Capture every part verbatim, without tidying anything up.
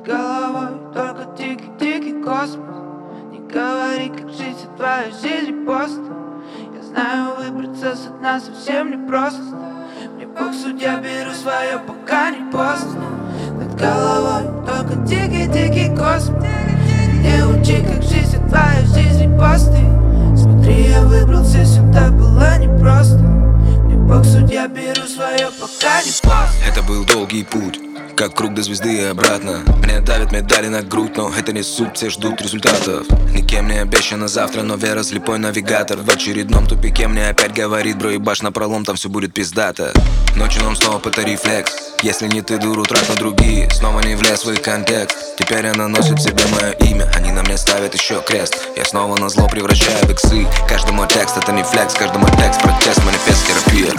головой только дикий-дикий космос. Не говори, как жизнь, а твоя жизнь просто. Я знаю, выбраться с дна совсем непросто. Мне Бог судья, беру свое, пока не поздно. Над головой только дикий-дикий космос. Не учи, как жизнь, а твоя жизнь посты. Смотри, я выбрался сюда, было непросто. Мне Бог судья, беру свое, пока не поздно. Это был долгий путь, как круг до звезды и обратно. Мне давят медали на грудь, но это не суть, все ждут результатов. Никем не обещано завтра, но вера слепой навигатор. В очередном тупике мне опять говорит: бро, ебашь напролом, там все будет пиздато. Ночью нам снова это рефлекс. Если не ты, дуру, трать на другие. Снова не влез в свой контекст. Теперь она носит в себе мое имя. Они на мне ставят еще крест. Я снова на зло превращаю в иксы. Каждый мой текст это не флекс, каждый мой текст протест, манифест, терапия.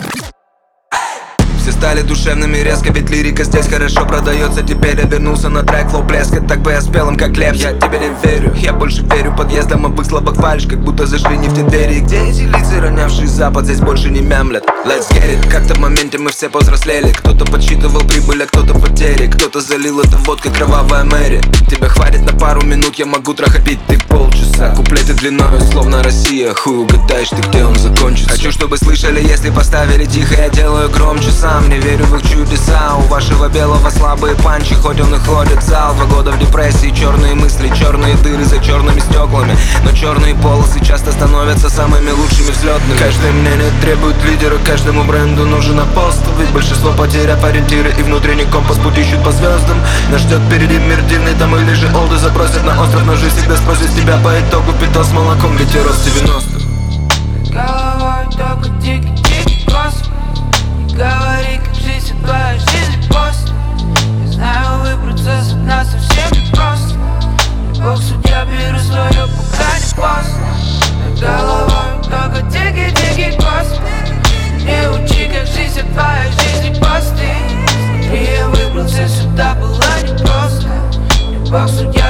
Все стали душевными резко, ведь лирика здесь хорошо продается. Теперь я вернулся на трек, флоу блеска. Так бы я спел им как Лепс. Я тебе не верю, я больше верю подъездам обых слабых фальш. Как будто зашли не в те двери. Где эти лица, ронявшие запад, здесь больше не мямлят. Let's get it, как-то в моменте мы все повзрослели. Кто-то подсчитывал прибыль, а кто-то потери. Кто-то залил это водкой, кровавая Мэри. Тебя хватит на пару минут, я могу трахать пить ты полчаса. Куплеты длиною, словно Россия. Хуй угадаешь ты, где он закончится. Хочу, чтобы слышали, если поставили тихо, я делаю громче сам. Не верю в их чудеса. У вашего белого слабые панчи, хоть он и ходит в зал. Два года в депрессии, черные мысли, черные дыры за черными стеклами. Но черные полосы часто становятся самыми лучшими взлетными. Каждое мнение требует лидера, каждому бренду нужен апостол. Ведь большинство потеряв ориентиры и внутренний компас, путь ищут по звездам. Нас ждет впереди мир дивный, там или же олды запросят на остров. Но жизнь всегда спросит с тебя по итогу. Питал с молоком, ведь я рос в девяностых. Головой только дикий-дикий космос. Не говори, как жизнь, а твоя жизнь просто. Я знаю, выбраться с дна совсем непросто. Мне Бог судья, беру свое, пока не поздно. Над головой только дикий-дикий космос. Не учи, как жизнь, а твоя жизнь посты. Смотри, я выбрался сюда, было непросто. Мне Бог судья.